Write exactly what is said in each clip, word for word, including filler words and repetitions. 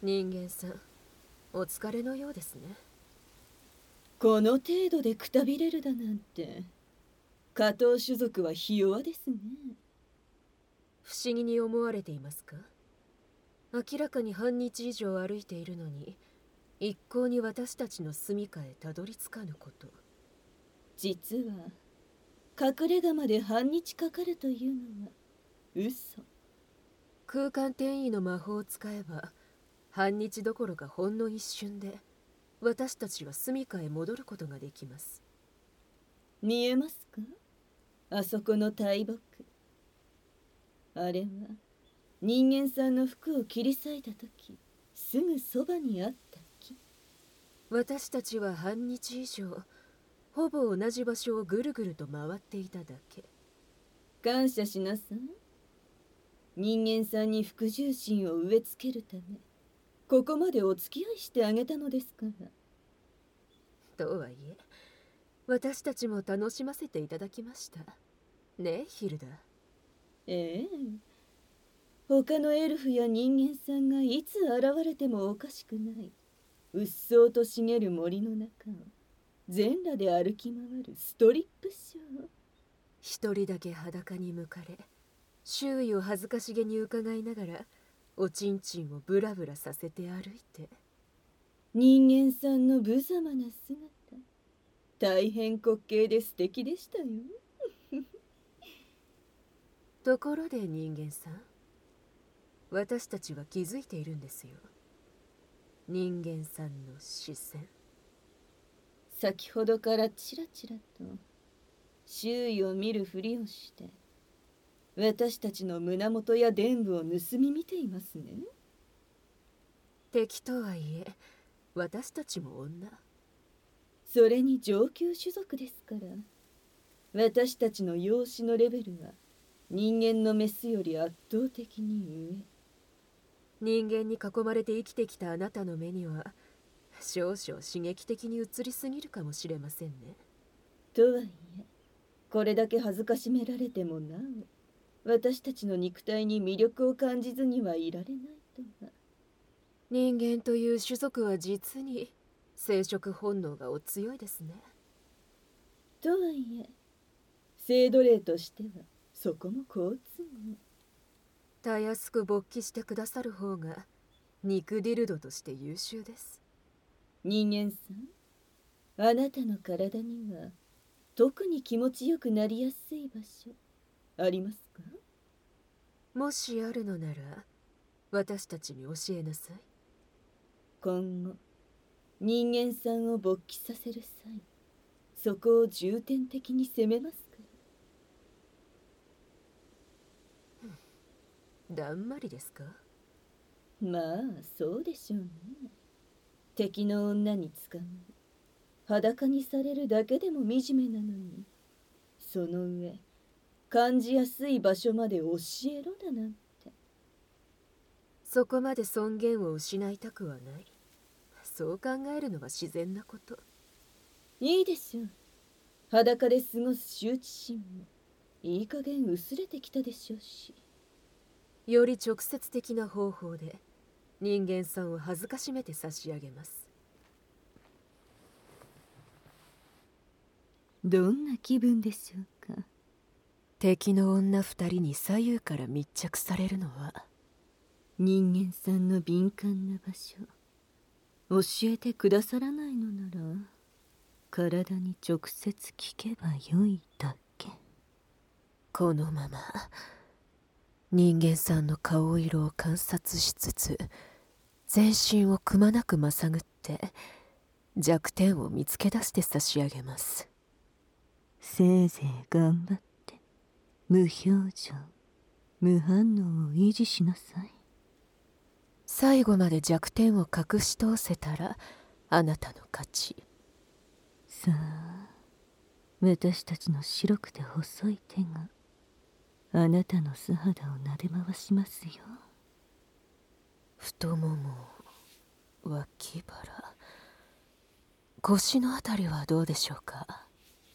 人間さん、お疲れのようですね。 この程度でくたびれるだなんて、下等種族はひ弱ですね。 不思議に思われていますか？明らかに半日以上歩いているのに、一向に私たちの住処へたどり着かぬこと。 実は隠れ家まで半日かかるというのは嘘。 空間転移の魔法を使えば、半日どころかほんの一瞬で私たちは住処へ戻ることができます。 見えますか、あそこの大木。あれは人間さんの服を切り裂いた時すぐそばにあった木。 私たちは半日以上ほぼ同じ場所をぐるぐると回っていただけ。 感謝しなさい。人間さんに服従心を植え付けるため、ここまでお付き合いしてあげたのですから。 とはいえ、私たちも楽しませていただきましたねえ、ヒルダ。 ええ、他のエルフや人間さんがいつ現れてもおかしくない、うっそうと茂る森の中を全裸で歩き回るストリップショー。 一人だけ裸に向かれ、周囲を恥ずかしげに伺いながらおちんちんをブラブラさせて歩いて。 人間さんの無様な姿、大変滑稽で素敵でしたよ。 ところで人間さん、私たちは気づいているんですよ。人間さんの視線。 先ほどからチラチラと周囲を見るふりをして私たちの胸元や臀部を盗み見ていますね。 敵とはいえ私たちも女。 それに上級種族ですから、私たちの容姿のレベルは人間のメスより圧倒的に上。 人間に囲まれて生きてきたあなたの目には少々刺激的に映りすぎるかもしれませんね。 とはいえ、これだけ恥ずかしめられてもなお私たちの肉体に魅力を感じずにはいられないとは。 人間という種族は実に生殖本能がお強いですね。 とはいえ、制度例としてはそこも好都合。 たやすく勃起してくださる方が肉ディルドとして優秀です。 人間さん、あなたの体には特に気持ちよくなりやすい場所ありますか？ もしあるのなら私たちに教えなさい。 今後人間さんを勃起させる際、そこを重点的に攻めますから。 だんまりですか？ まあそうでしょうね。敵の女に捕まり裸にされるだけでも惨めなのに、その上感じやすい場所まで教えろだなんて。 そこまで尊厳を失いたくはない。そう考えるのは自然なこと。 いいでしょう。裸で過ごす羞恥心もいい加減薄れてきたでしょうし。 より直接的な方法で人間さんを恥ずかしめて差し上げます。 どんな気分でしょうか。 敵の女二人に左右から密着されるのは。 人間さんの敏感な場所教えてくださらないのなら、体に直接聞けばよいだけ。 このまま人間さんの顔色を観察しつつ全身をくまなくまさぐって弱点を見つけ出して差し上げます。 せいぜい頑張って無表情無反応を維持しなさい。 最後まで弱点を隠し通せたらあなたの勝ち。 さあ、私たちの白くて細い手があなたの素肌を撫で回しますよ。 太もも、脇腹、腰のあたりはどうでしょうか。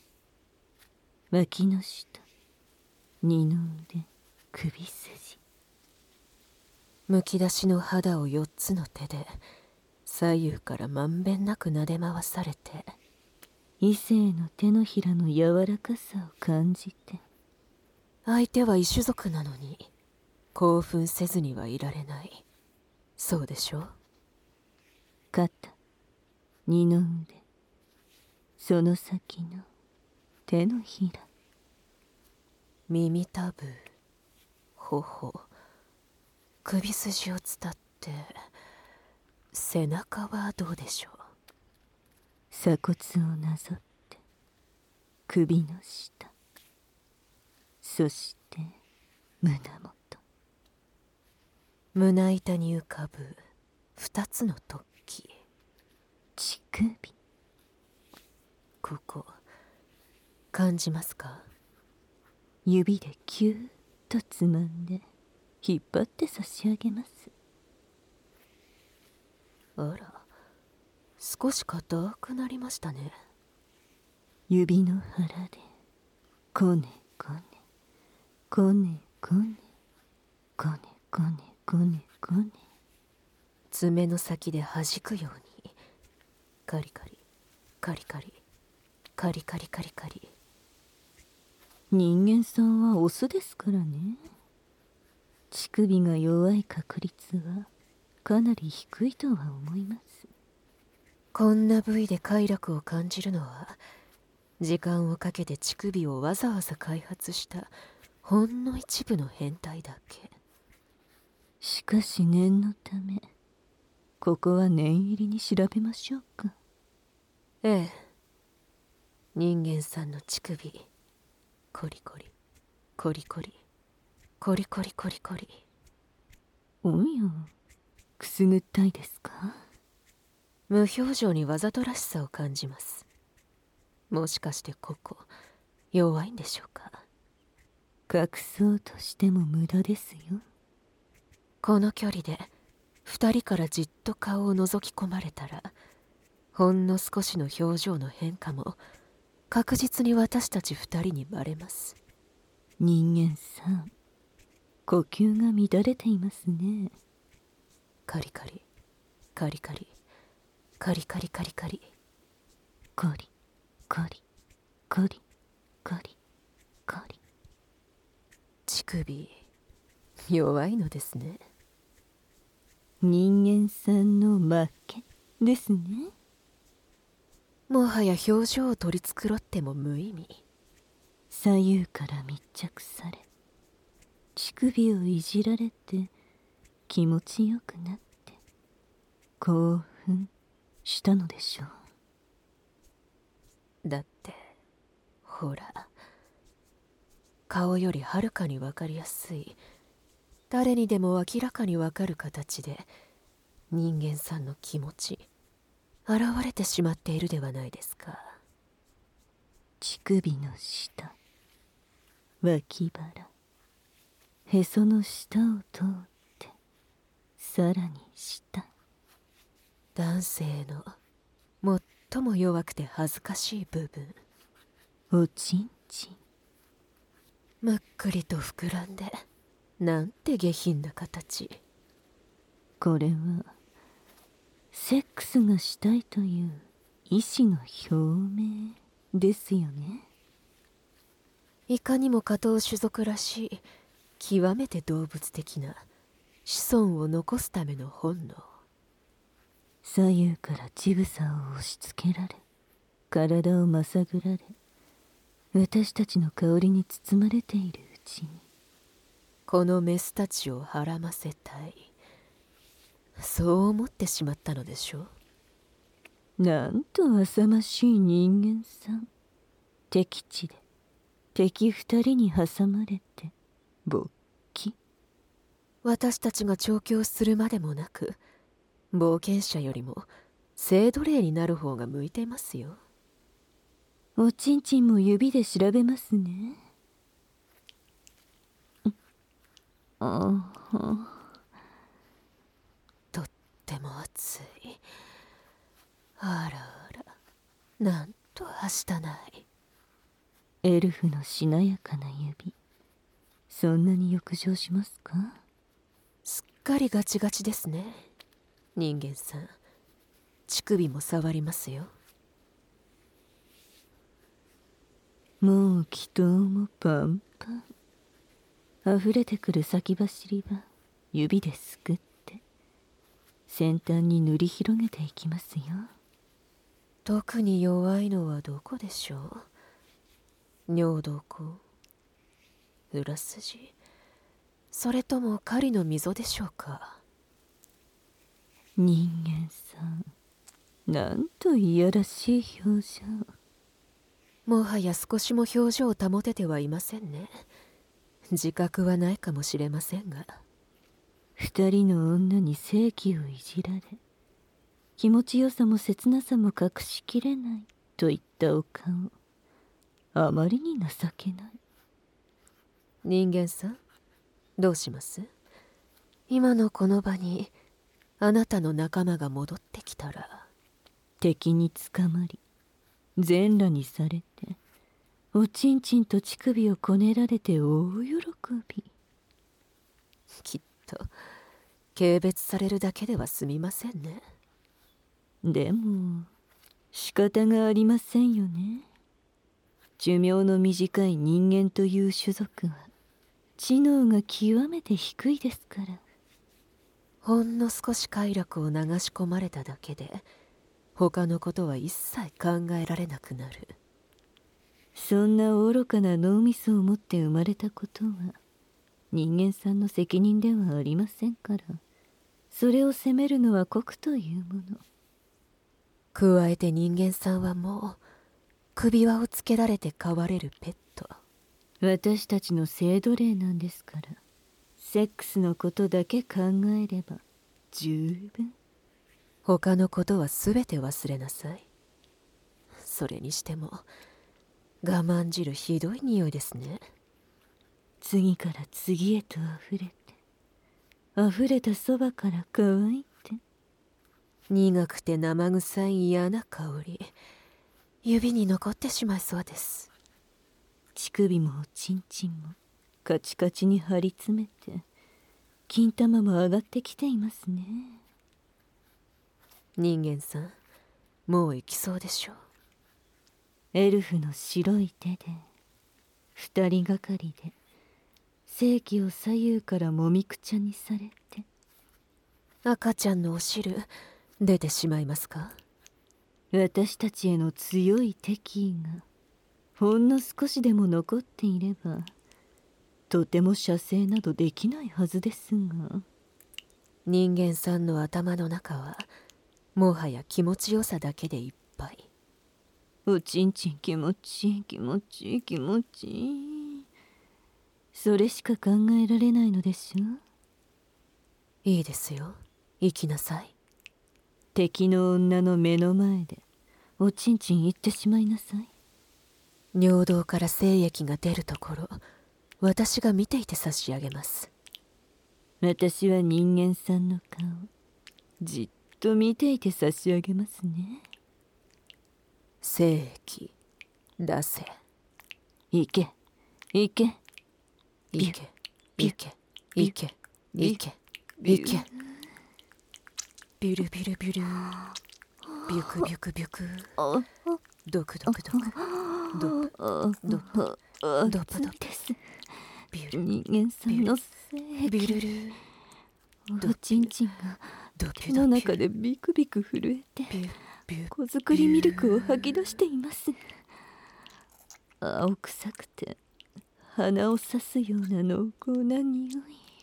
脇の下、二の腕、首筋。 むき出しの肌を四つの手で左右からまんべんなく撫で回されて、 異性の手のひらの柔らかさを感じて。 相手は異種族なのに興奮せずにはいられない。そうでしょう。 肩、二の腕、その先の手のひら。 耳たぶ、頬、首筋を伝って背中はどうでしょう。 鎖骨をなぞって首の下、そして胸元。 胸板に浮かぶ二つの突起、 乳首。 ここ感じますか？ 指でキューッとつまんで引っ張って差し上げます。 あら、少し硬くなりましたね。 指の腹でこねこねこねこねこねこねこねこね、 爪の先で弾くようにカリカリカリカリカリカリカリカリ。 人間さんはオスですからね。乳首が弱い確率はかなり低いとは思います。 こんな部位で快楽を感じるのは、時間をかけて乳首をわざわざ開発したほんの一部の変態だけ。 しかし念のためここは念入りに調べましょうか。 ええ、人間さんの乳首、コリコリコリコリコリコリコリコリ。 おや、くすぐったいですか？ 無表情にわざとらしさを感じます。もしかしてここ弱いんでしょうか？ 隠そうとしても無駄ですよ。 この距離で二人からじっと顔を覗き込まれたら、ほんの少しの表情の変化も確実に私たち二人にバレます。 人間さん、呼吸が乱れていますね。 カリカリカリカリカリカリカリカリコリコリコリコリコリ。 乳首弱いのですね。 人間さんの負けですね。 もはや表情を取り繕っても無意味。 左右から密着され、乳首をいじられて気持ちよくなって興奮したのでしょう。 だってほら、顔よりはるかに分かりやすい、誰にでも明らかに分かる形で人間さんの気持ち現れてしまっているではないですか。 乳首の下、脇腹、へその下を通ってさらに下。 男性の最も弱くて恥ずかしい部分、 おちんちん。 むっくりと膨らんで、なんて下品な形。 これはセックスがしたいという意志の表明ですよね。 いかにも下等種族らしい極めて動物的な子孫を残すための本能。 左右から乳房を押し付けられ、体をまさぐられ、私たちの香りに包まれているうちに、 このメスたちをはらませたい、そう思ってしまったのでしょう。 なんと浅ましい人間さん。敵地で敵二人に挟まれて勃起。 私たちが調教するまでもなく、冒険者よりも性奴隷になる方が向いていますよ。 おちんちんも指で調べますね。ああ、 とっても熱い。あらあら、なんとはしたない。 エルフのしなやかな指、そんなに浴場しますか？ すっかりガチガチですね。人間さん、乳首も触りますよ。 もう祈祷もパンパン。溢れてくる先走りは指ですくって先端に塗り広げていきますよ。 特に弱いのはどこでしょう。尿道口、裏筋、それとも狩りの溝でしょうか。 人間さん、なんといやらしい表情。 もはや少しも表情を保ててはいませんね。自覚はないかもしれませんが。 二人の女に性器をいじられ、気持ちよさも切なさも隠しきれないといったお顔、あまりに情けない。 人間さん、どうします？今のこの場にあなたの仲間が戻ってきたら。 敵に捕まり全裸にされておちんちんと乳首をこねられて大喜び。 きっと軽蔑されるだけでは済みませんね。 でも仕方がありませんよね。寿命の短い人間という種族は知能が極めて低いですから。 ほんの少し快楽を流し込まれただけで他のことは一切考えられなくなる。 そんな愚かな脳みそを持って生まれたことは人間さんの責任ではありませんから、それを責めるのは国というもの。 加えて人間さんはもう首輪をつけられて飼われるペット。 私たちの性奴隷なんですから、セックスのことだけ考えれば十分。 他のことは全て忘れなさい。それにしても我慢汁ひどい匂いですね。 次から次へと溢れて、溢れたそばから乾いて、 苦くて生臭い嫌な香り、指に残ってしまいそうです。 乳首もおちんちんもカチカチに張り詰めて、金玉も上がってきていますね。 人間さん、もう行きそうでしょう。 エルフの白い手で二人がかりで性器を左右からもみくちゃにされて。 赤ちゃんのお汁出てしまいますか？ 私たちへの強い敵意がほんの少しでも残っていれば、とても射精などできないはずですが。 人間さんの頭の中はもはや気持ちよさだけでいっぱい。 おちんちん気持ちいい気持ちいい気持ちいい、それしか考えられないのでしょう。 いいですよ、行きなさい。 敵の女の目の前でおちんちん行ってしまいなさい。 尿道から精液が出るところ、私が見ていて差し上げます。 私は人間さんの顔じっと見ていて差し上げますね。 精液出せ。 行け行け行け行け行け行け行け。ビュルビュルビュル、ビュクビュクビュク、ドクドクドク、ドプドプドプドプです。ビュル人間さんの精ビ液、 ュルル、 おちんちんが手の中でビクビク震えてビュビュ子作りミルクを吐き出しています。青臭くて鼻を刺すような濃厚な匂い。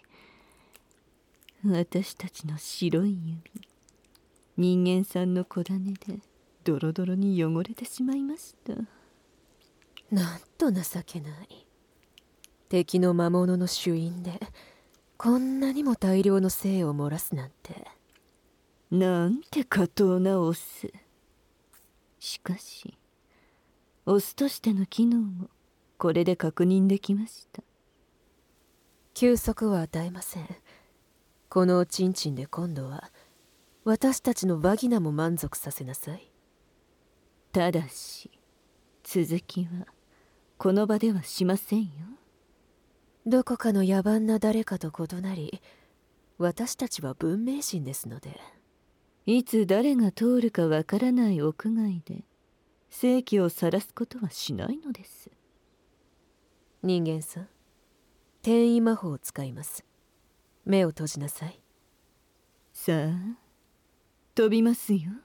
私たちの白い指、人間さんの小種でドロドロに汚れてしまいました。 なんと情けない。敵の魔物の主因でこんなにも大量の精を漏らすなんて。 なんて下等なオス。しかしオスとしての機能もこれで確認できました。 休息は与えません。このおちんちんで今度は私たちのバギナも満足させなさい。 ただし続きはこの場ではしませんよ。 どこかの野蛮な誰かと異なり、 私たちは文明人ですので。 いつ誰が通るかわからない屋外で正気を晒すことはしないのです。 人間さん、転移魔法を使います。目を閉じなさい。 さあ、飛びますよ。